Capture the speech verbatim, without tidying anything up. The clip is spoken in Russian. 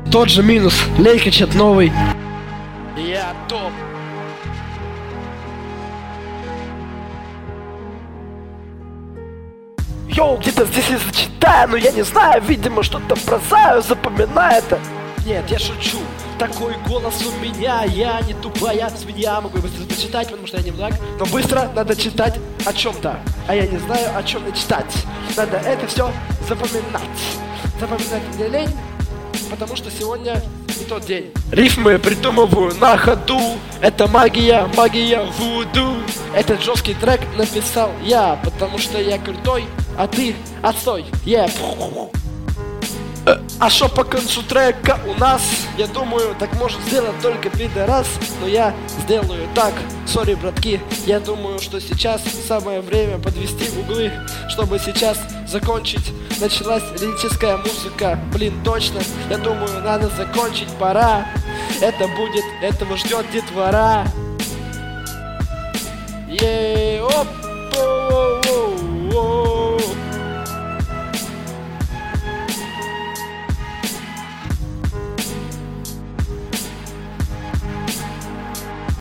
Тот же минус, Лейкачет новый. Я топ. Йоу, где-то здесь я зачитаю, но я не знаю, видимо, что-то прозаю, запоминаю это. Нет, я шучу, такой голос у меня, я не тупая свинья. Могу быстро зачитать, потому что я не мудак. Но быстро надо читать о чем-то, а я не знаю, о чем читать. Надо это все запоминать. Запоминать мне лень, потому что сегодня не тот день. Рифмы придумываю на ходу. Это магия, магия вуду. Этот жесткий трек написал я, потому что я крутой, а ты отстой. Yeah. А шо по концу трека у нас? Я думаю, так может сделать только пидорас. Но я сделаю так. Сори, братки. Я думаю, что сейчас самое время подвести в углы, чтобы сейчас закончить. Началась лирическая музыка. Блин, точно. Я думаю, надо закончить, пора. Это будет, этого ждет детвора. Ей.